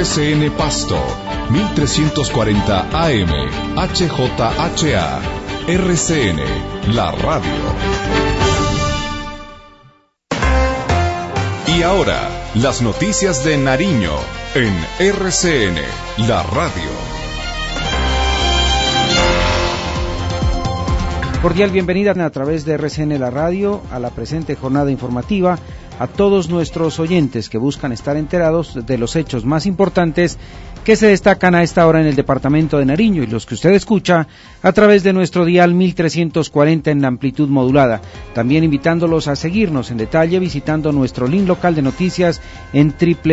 RCN Pasto, 1340 AM, HJHA. RCN, la radio. Y ahora, las noticias de Nariño en RCN, la radio. Cordial bienvenida a través de RCN La Radio a la presente jornada informativa a todos nuestros oyentes que buscan estar enterados de los hechos más importantes que se destacan a esta hora en el departamento de Nariño y los que usted escucha a través de nuestro dial 1340 en la amplitud modulada. También invitándolos a seguirnos en detalle visitando nuestro link local de noticias en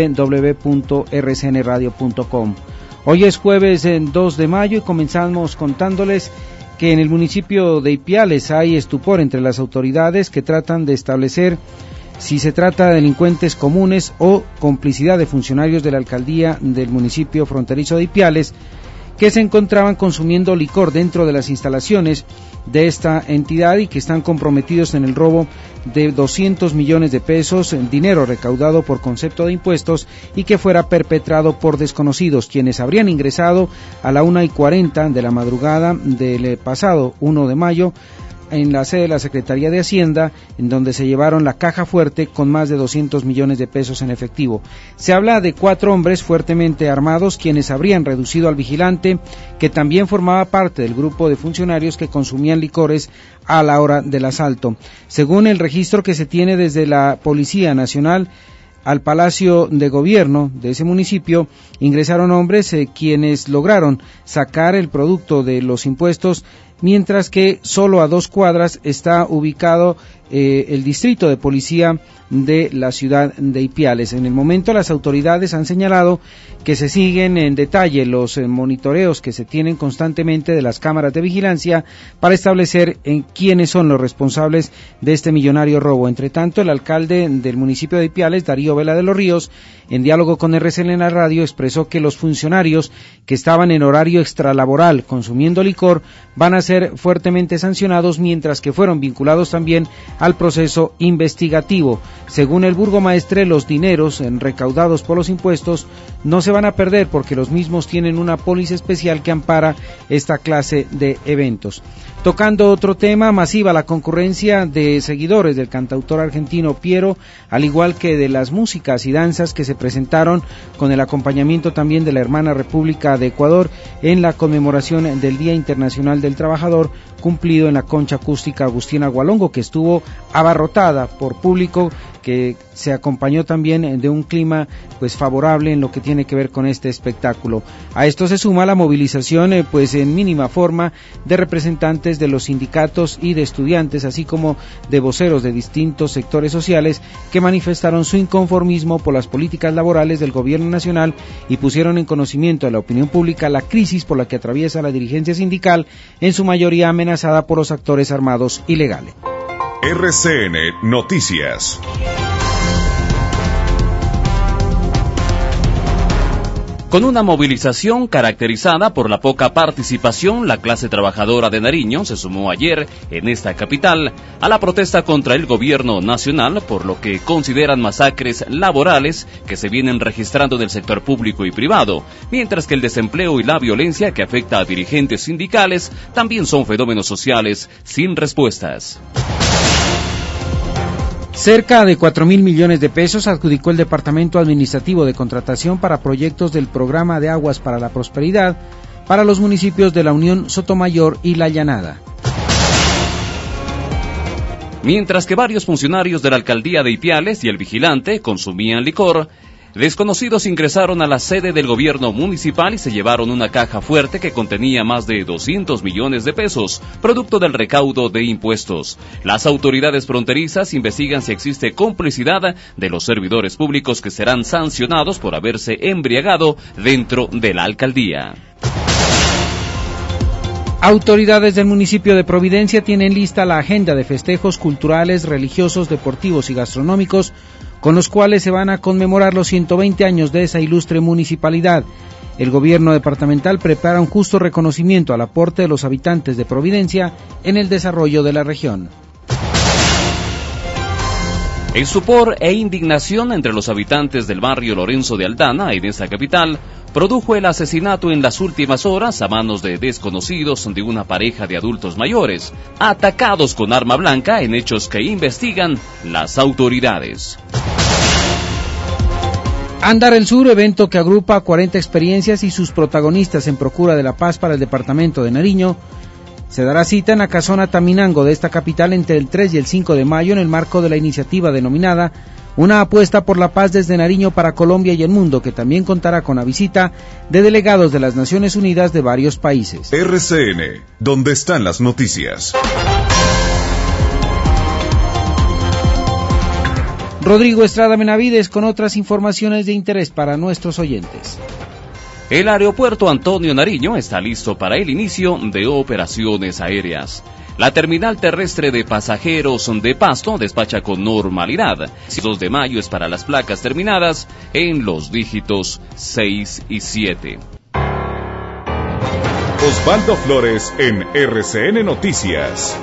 www.rcnradio.com. Hoy es jueves 2 de mayo y comenzamos contándoles que en el municipio de Ipiales hay estupor entre las autoridades que tratan de establecer si se trata de delincuentes comunes o complicidad de funcionarios de la alcaldía del municipio fronterizo de Ipiales que se encontraban consumiendo licor dentro de las instalaciones de esta entidad y que están comprometidos en el robo de 200 millones de pesos en dinero recaudado por concepto de impuestos y que fuera perpetrado por desconocidos, quienes habrían ingresado a la 1:40 de la madrugada del pasado 1 de mayo en la sede de la Secretaría de Hacienda, en donde se llevaron la caja fuerte con más de 200 millones de pesos en efectivo. Se habla de 4 hombres fuertemente armados, quienes habrían reducido al vigilante, que también formaba parte del grupo de funcionarios que consumían licores a la hora del asalto. Según el registro que se tiene desde la Policía Nacional, al Palacio de Gobierno de ese municipio ingresaron hombres quienes lograron sacar el producto de los impuestos, mientras que solo a 2 cuadras está ubicado el distrito de policía de la ciudad de Ipiales. En el momento las autoridades han señalado que se siguen en detalle los monitoreos que se tienen constantemente de las cámaras de vigilancia para establecer quiénes son los responsables de este millonario robo. Entre tanto, el alcalde del municipio de Ipiales, Darío Vela de los Ríos, en diálogo con RCN en la radio, expresó que los funcionarios que estaban en horario extralaboral consumiendo licor van a ser fuertemente sancionados, mientras que fueron vinculados también al proceso investigativo. Según el burgomaestre, los dineros recaudados por los impuestos no se van a perder porque los mismos tienen una póliza especial que ampara esta clase de eventos. Tocando otro tema, masiva la concurrencia de seguidores del cantautor argentino Piero, al igual que de las músicas y danzas que se presentaron con el acompañamiento también de la hermana República de Ecuador en la conmemoración del Día Internacional del Trabajador, cumplido en la concha acústica Agustina Gualongo, que estuvo abarrotada por público que se acompañó también de un clima pues favorable en lo que tiene que ver con este espectáculo. A esto se suma la movilización pues en mínima forma de representantes de los sindicatos y de estudiantes, así como de voceros de distintos sectores sociales que manifestaron su inconformismo por las políticas laborales del gobierno nacional y pusieron en conocimiento de la opinión pública la crisis por la que atraviesa la dirigencia sindical, en su mayoría amenazada por los actores armados ilegales. RCN Noticias. Con una movilización caracterizada por la poca participación, la clase trabajadora de Nariño se sumó ayer en esta capital a la protesta contra el gobierno nacional por lo que consideran masacres laborales que se vienen registrando en el sector público y privado, mientras que el desempleo y la violencia que afecta a dirigentes sindicales también son fenómenos sociales sin respuestas. Cerca de 4.000 millones de pesos adjudicó el Departamento Administrativo de Contratación para proyectos del Programa de Aguas para la Prosperidad para los municipios de la Unión, Sotomayor y La Llanada. Mientras que varios funcionarios de la alcaldía de Ipiales y el vigilante consumían licor, desconocidos ingresaron a la sede del gobierno municipal y se llevaron una caja fuerte que contenía más de 200 millones de pesos, producto del recaudo de impuestos. Las autoridades fronterizas investigan si existe complicidad de los servidores públicos que serán sancionados por haberse embriagado dentro de la alcaldía. Autoridades del municipio de Providencia tienen lista la agenda de festejos culturales, religiosos, deportivos y gastronómicos con los cuales se van a conmemorar los 120 años de esa ilustre municipalidad. El gobierno departamental prepara un justo reconocimiento al aporte de los habitantes de Providencia en el desarrollo de la región. Estupor e indignación entre los habitantes del barrio Lorenzo de Aldana, en esta capital, produjo el asesinato en las últimas horas a manos de desconocidos de una pareja de adultos mayores, atacados con arma blanca en hechos que investigan las autoridades. Andar el Sur, evento que agrupa 40 experiencias y sus protagonistas en procura de la paz para el departamento de Nariño, se dará cita en la casona Taminango de esta capital entre el 3 y el 5 de mayo en el marco de la iniciativa denominada Una apuesta por la paz desde Nariño para Colombia y el mundo, que también contará con la visita de delegados de las Naciones Unidas de varios países. RCN, donde están las noticias. Rodrigo Estrada Benavides con otras informaciones de interés para nuestros oyentes. El aeropuerto Antonio Nariño está listo para el inicio de operaciones aéreas. La terminal terrestre de pasajeros de Pasto despacha con normalidad. El 2 de mayo es para las placas terminadas en los dígitos 6 y 7. Osvaldo Flores en RCN Noticias.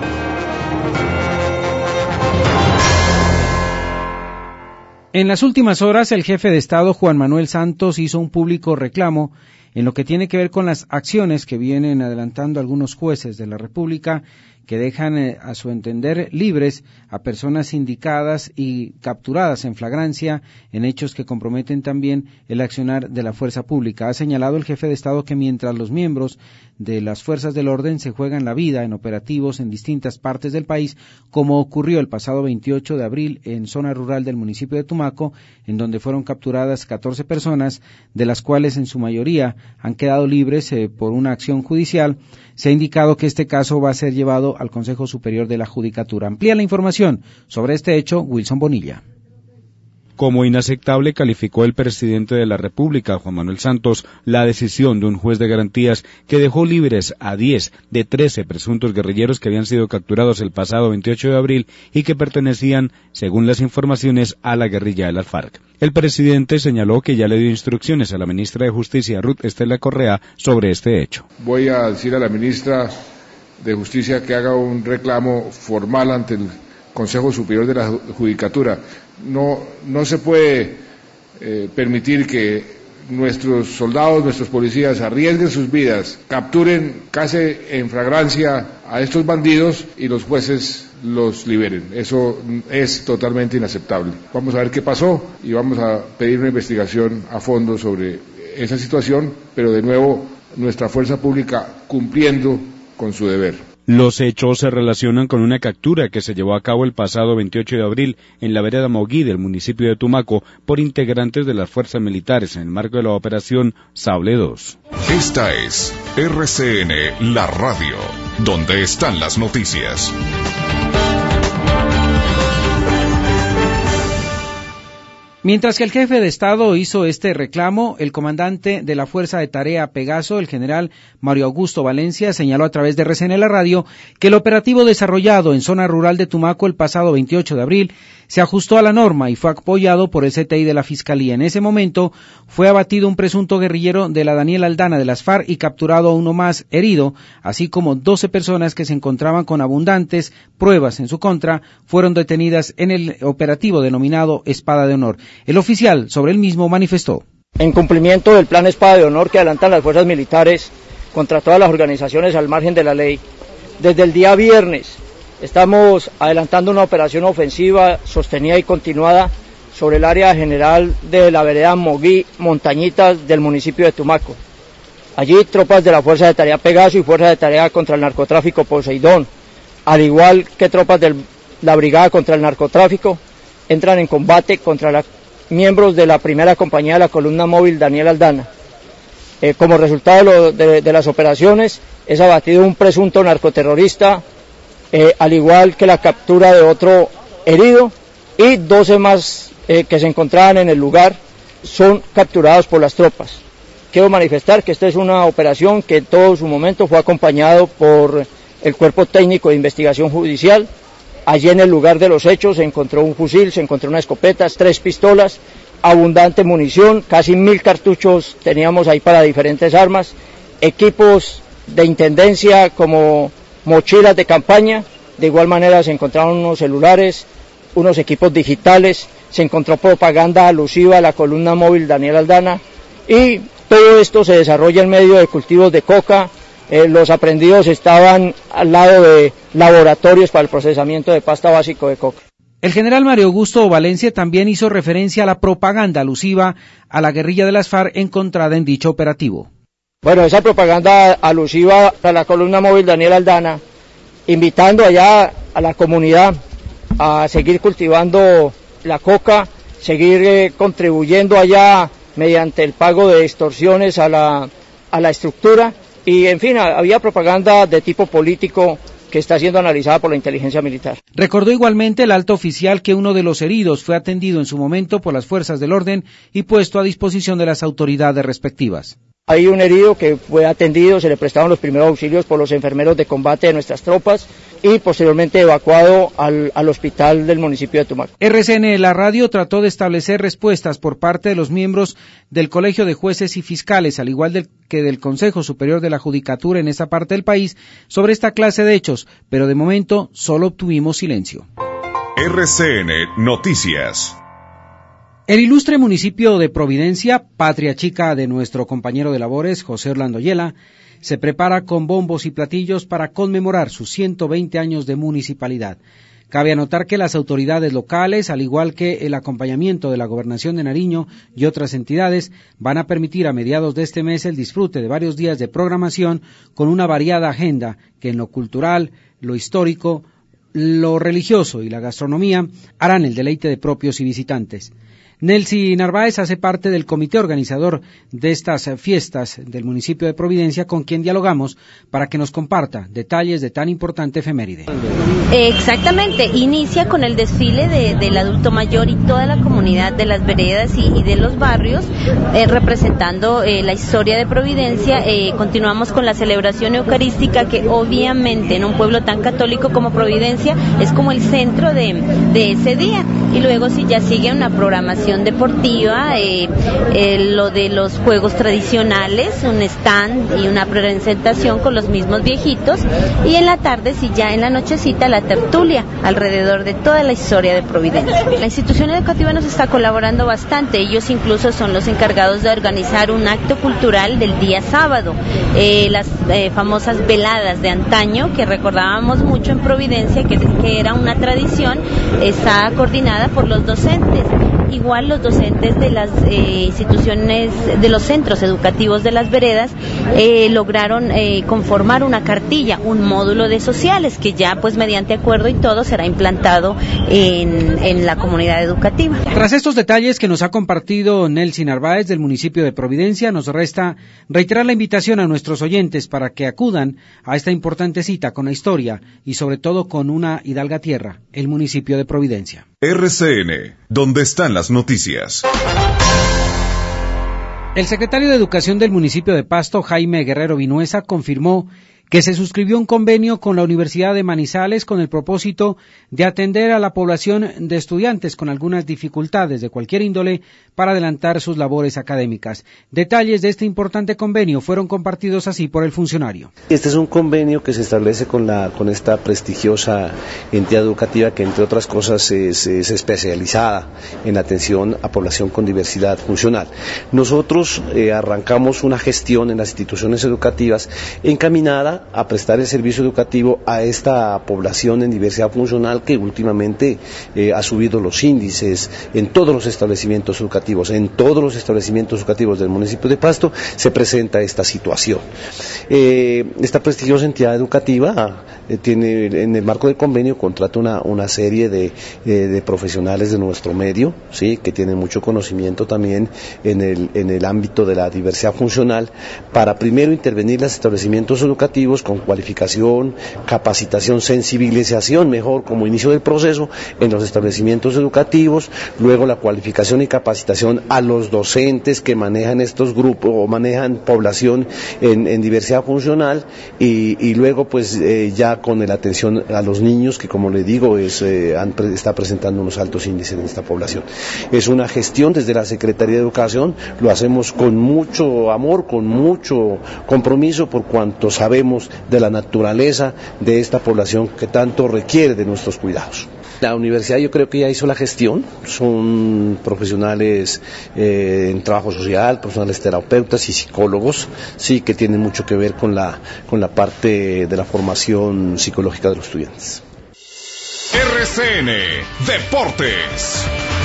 En las últimas horas, el jefe de Estado, Juan Manuel Santos, hizo un público reclamo en lo que tiene que ver con las acciones que vienen adelantando algunos jueces de la República que dejan, a su entender, libres a personas indicadas y capturadas en flagrancia en hechos que comprometen también el accionar de la fuerza pública. Ha señalado el jefe de Estado que mientras los miembros de las fuerzas del orden se juegan la vida en operativos en distintas partes del país, como ocurrió el pasado 28 de abril en zona rural del municipio de Tumaco, en donde fueron capturadas 14 personas, de las cuales en su mayoría han quedado libres por una acción judicial. Se ha indicado que este caso va a ser llevado al Consejo Superior de la Judicatura. Amplía la información sobre este hecho Wilson Bonilla. Como inaceptable calificó el presidente de la República, Juan Manuel Santos, la decisión de un juez de garantías que dejó libres a 10 de 13 presuntos guerrilleros que habían sido capturados el pasado 28 de abril y que pertenecían, según las informaciones, a la guerrilla de las FARC. El presidente señaló que ya le dio instrucciones a la ministra de Justicia, Ruth Estela Correa, sobre este hecho. Voy a decir a la ministra de Justicia que haga un reclamo formal ante el Consejo Superior de la Judicatura. No se puede permitir que nuestros soldados, nuestros policías arriesguen sus vidas, capturen casi en flagrancia a estos bandidos y los jueces los liberen. Eso es totalmente inaceptable. Vamos a ver qué pasó y vamos a pedir una investigación a fondo sobre esa situación, pero de nuevo nuestra fuerza pública cumpliendo con su deber. Los hechos se relacionan con una captura que se llevó a cabo el pasado 28 de abril en la vereda Moguí del municipio de Tumaco por integrantes de las fuerzas militares en el marco de la operación Sable 2. Esta es RCN, la radio, donde están las noticias. Mientras que el jefe de Estado hizo este reclamo, el comandante de la Fuerza de Tarea Pegaso, el general Mario Augusto Valencia, señaló a través de RCN La Radio que el operativo desarrollado en zona rural de Tumaco el pasado 28 de abril se ajustó a la norma y fue apoyado por el CTI de la Fiscalía. En ese momento fue abatido un presunto guerrillero de la Daniel Aldana de las FARC y capturado a uno más herido, así como 12 personas que se encontraban con abundantes pruebas en su contra, fueron detenidas en el operativo denominado Espada de Honor. El oficial sobre el mismo manifestó: en cumplimiento del plan Espada de Honor que adelantan las fuerzas militares contra todas las organizaciones al margen de la ley, desde el día viernes estamos adelantando una operación ofensiva sostenida y continuada sobre el área general de la vereda Moguí, Montañitas del municipio de Tumaco. Allí tropas de la Fuerza de Tarea Pegaso y Fuerza de Tarea contra el Narcotráfico Poseidón, al igual que tropas de la Brigada contra el Narcotráfico, entran en combate contra miembros de la primera compañía de la columna móvil Daniel Aldana. Como resultado de las operaciones es abatido un presunto narcoterrorista, al igual que la captura de otro herido, y 12 más que se encontraban en el lugar son capturados por las tropas. Quiero manifestar que esta es una operación que en todo su momento fue acompañado por el Cuerpo Técnico de Investigación Judicial. Allí en el lugar de los hechos se encontró un fusil, se encontró unas escopetas, 3 pistolas, abundante munición, casi 1000 cartuchos teníamos ahí para diferentes armas, equipos de intendencia como mochilas de campaña. De igual manera se encontraron unos celulares, unos equipos digitales, se encontró propaganda alusiva a la columna móvil Daniel Aldana, y todo esto se desarrolla en medio de cultivos de coca. Los aprendidos estaban al lado de laboratorios para el procesamiento de pasta básico de coca. El general Mario Augusto Valencia también hizo referencia a la propaganda alusiva a la guerrilla de las FARC encontrada en dicho operativo. Bueno, esa propaganda alusiva a la columna móvil Daniel Aldana, invitando allá a la comunidad a seguir cultivando la coca, seguir contribuyendo allá mediante el pago de extorsiones a la estructura, y en fin, había propaganda de tipo político que está siendo analizada por la inteligencia militar. Recordó igualmente el alto oficial que uno de los heridos fue atendido en su momento por las fuerzas del orden y puesto a disposición de las autoridades respectivas. Hay un herido que fue atendido, se le prestaron los primeros auxilios por los enfermeros de combate de nuestras tropas y posteriormente evacuado al hospital del municipio de Tumaco. RCN, la radio, trató de establecer respuestas por parte de los miembros del Colegio de Jueces y Fiscales, al igual que del Consejo Superior de la Judicatura en esta parte del país, sobre esta clase de hechos, pero de momento solo obtuvimos silencio. RCN Noticias. El ilustre municipio de Providencia, patria chica de nuestro compañero de labores, José Orlando Yela, se prepara con bombos y platillos para conmemorar sus 120 años de municipalidad. Cabe anotar que las autoridades locales, al igual que el acompañamiento de la Gobernación de Nariño y otras entidades, van a permitir a mediados de este mes el disfrute de varios días de programación con una variada agenda que en lo cultural, lo histórico, lo religioso y la gastronomía harán el deleite de propios y visitantes. Nelcy Narváez hace parte del comité organizador de estas fiestas del municipio de Providencia, con quien dialogamos para que nos comparta detalles de tan importante efeméride. Exactamente, inicia con el desfile del adulto mayor y toda la comunidad de las veredas y de los barrios, representando la historia de Providencia. Continuamos con la celebración eucarística, que obviamente en un pueblo tan católico como Providencia es como el centro de ese día, y luego sí ya sigue una programación deportiva, lo de los juegos tradicionales, un stand y una presentación con los mismos viejitos, y en la tarde, sí, ya en la nochecita, la tertulia alrededor de toda la historia de Providencia. La institución educativa nos está colaborando bastante, ellos incluso son los encargados de organizar un acto cultural del día sábado, las famosas veladas de antaño que recordábamos mucho en Providencia, que era una tradición, está coordinada por los docentes. Igual los docentes de las instituciones, de los centros educativos de las veredas, lograron conformar una cartilla, un módulo de sociales, que ya pues mediante acuerdo y todo será implantado en la comunidad educativa. Tras estos detalles que nos ha compartido Nelcy Narváez del municipio de Providencia, nos resta reiterar la invitación a nuestros oyentes para que acudan a esta importante cita con la historia y sobre todo con una hidalga tierra, el municipio de Providencia. RCN, donde están las noticias. El secretario de Educación del municipio de Pasto, Jaime Guerrero Vinuesa, confirmó que se suscribió un convenio con la Universidad de Manizales con el propósito de atender a la población de estudiantes con algunas dificultades de cualquier índole para adelantar sus labores académicas. Detalles de este importante convenio fueron compartidos así por el funcionario. Este es un convenio que se establece con esta prestigiosa entidad educativa que, entre otras cosas, es especializada en la atención a población con diversidad funcional. Nosotros arrancamos una gestión en las instituciones educativas encaminada a prestar el servicio educativo a esta población en diversidad funcional que últimamente ha subido los índices en todos los establecimientos educativos. En todos los establecimientos educativos del municipio de Pasto se presenta esta situación. Esta prestigiosa entidad educativa tiene, en el marco del convenio, contrata una serie de profesionales de nuestro medio, ¿sí?, que tienen mucho conocimiento también en el ámbito de la diversidad funcional, para primero intervenir los establecimientos educativos con cualificación, capacitación, sensibilización, mejor como inicio del proceso en los establecimientos educativos, luego la cualificación y capacitación a los docentes que manejan estos grupos o manejan población en diversidad funcional, y luego pues ya con la atención a los niños, que como le digo está presentando unos altos índices en esta población. Es una gestión desde la Secretaría de Educación, lo hacemos con mucho amor, con mucho compromiso, por cuanto sabemos de la naturaleza de esta población que tanto requiere de nuestros cuidados. La universidad yo creo que ya hizo la gestión, son profesionales en trabajo social, profesionales terapeutas y psicólogos, sí, que tienen mucho que ver con la parte de la formación psicológica de los estudiantes. RCN Deportes.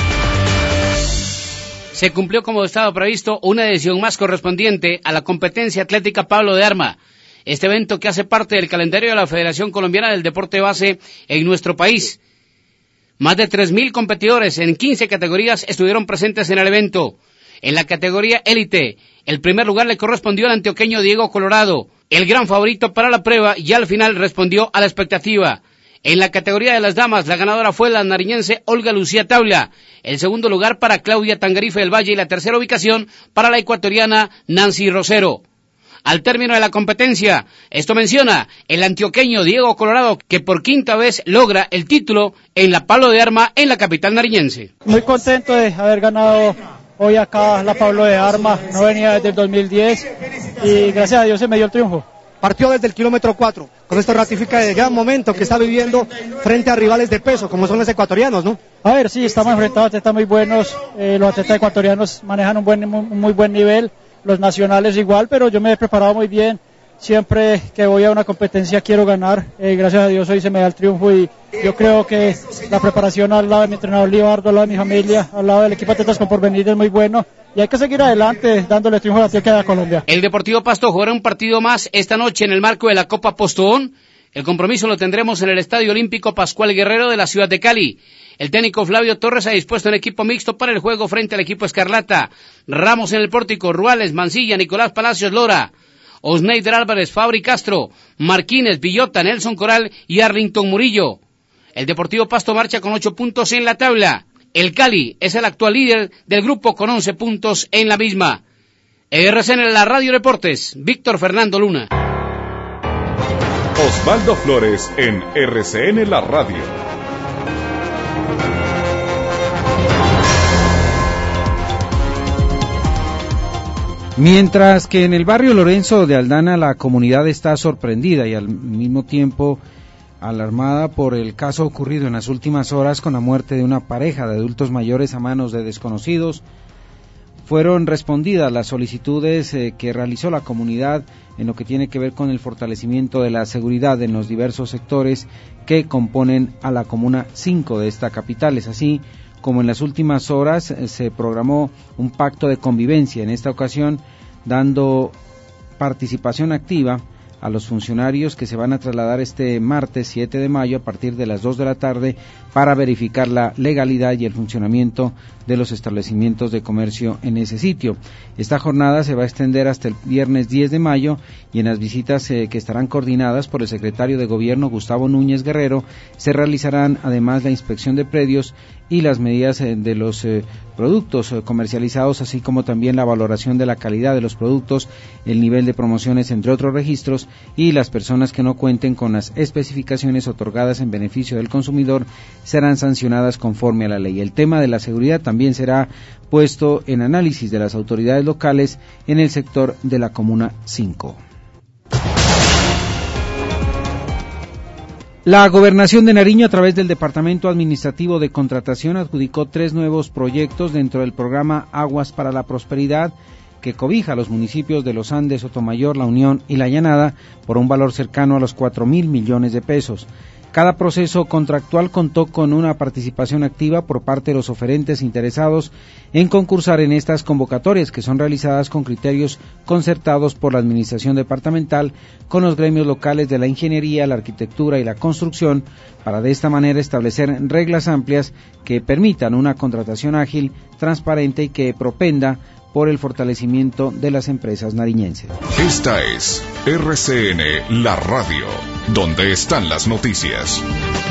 Se cumplió como estaba previsto una edición más correspondiente a la competencia atlética Pablo de Arma. Este evento que hace parte del calendario de la Federación Colombiana del Deporte Base en nuestro país. Más de 3.000 competidores en 15 categorías estuvieron presentes en el evento. En la categoría élite, el primer lugar le correspondió al antioqueño Diego Colorado, el gran favorito para la prueba, y al final respondió a la expectativa. En la categoría de las damas, la ganadora fue la nariñense Olga Lucía Taula, el segundo lugar para Claudia Tangarife del Valle y la tercera ubicación para la ecuatoriana Nancy Rosero. Al término de la competencia, esto menciona el antioqueño Diego Colorado, que por quinta vez logra el título en la Pablo de Arma en la capital nariñense. Muy contento de haber ganado hoy acá la Pablo de Arma, no venía desde el 2010 y gracias a Dios se me dio el triunfo. Partió desde el kilómetro 4, con esto ratifica el gran momento que está viviendo frente a rivales de peso, como son los ecuatorianos, ¿no? A ver, sí, estamos enfrentados a atletas muy buenos, los atletas ecuatorianos manejan un muy buen nivel, los nacionales igual, pero yo me he preparado muy bien, siempre que voy a una competencia quiero ganar, gracias a Dios hoy se me da el triunfo y yo creo que la preparación al lado de mi entrenador Libardo, al lado de mi familia, al lado del equipo de Atletas con Porvenir es muy bueno y hay que seguir adelante dándole triunfo a la Antioquia de Colombia. El Deportivo Pasto jugará un partido más esta noche en el marco de la Copa Postobón. El compromiso lo tendremos en el Estadio Olímpico Pascual Guerrero de la ciudad de Cali. El técnico Flavio Torres ha dispuesto un equipo mixto para el juego frente al equipo Escarlata. Ramos en el pórtico, Ruales, Mancilla, Nicolás Palacios Lora, Osneider Álvarez, Fabri Castro, Marquínez, Villota, Nelson Coral y Arlington Murillo. El Deportivo Pasto marcha con 8 puntos en la tabla. El Cali es el actual líder del grupo con 11 puntos en la misma. RCN en la Radio Deportes, Víctor Fernando Luna. Osvaldo Flores en RCN la Radio. Mientras que en el barrio Lorenzo de Aldana la comunidad está sorprendida y al mismo tiempo alarmada por el caso ocurrido en las últimas horas con la muerte de una pareja de adultos mayores a manos de desconocidos, fueron respondidas las solicitudes que realizó la comunidad en lo que tiene que ver con el fortalecimiento de la seguridad en los diversos sectores que componen a la Comuna 5 de esta capital. Es así como en las últimas horas se programó un pacto de convivencia, en esta ocasión dando participación activa a los funcionarios que se van a trasladar este martes 7 de mayo a partir de las 2 de la tarde para verificar la legalidad y el funcionamiento de los establecimientos de comercio en ese sitio. Esta jornada se va a extender hasta el viernes 10 de mayo y en las visitas que estarán coordinadas por el secretario de Gobierno Gustavo Núñez Guerrero se realizarán además la inspección de predios y las medidas de los productos comercializados, así como también la valoración de la calidad de los productos, el nivel de promociones, entre otros registros, y las personas que no cuenten con las especificaciones otorgadas en beneficio del consumidor serán sancionadas conforme a la ley. El tema de la seguridad también será puesto en análisis de las autoridades locales en el sector de la Comuna 5. La Gobernación de Nariño, a través del Departamento Administrativo de Contratación, adjudicó 3 nuevos proyectos dentro del programa Aguas para la Prosperidad, que cobija a los municipios de Los Andes, Sotomayor, La Unión y La Llanada por un valor cercano a los 4.000 millones de pesos. Cada proceso contractual contó con una participación activa por parte de los oferentes interesados en concursar en estas convocatorias, que son realizadas con criterios concertados por la Administración Departamental con los gremios locales de la ingeniería, la arquitectura y la construcción, para de esta manera establecer reglas amplias que permitan una contratación ágil, transparente y que propenda por el fortalecimiento de las empresas nariñenses. Esta es RCN, la radio, donde están las noticias.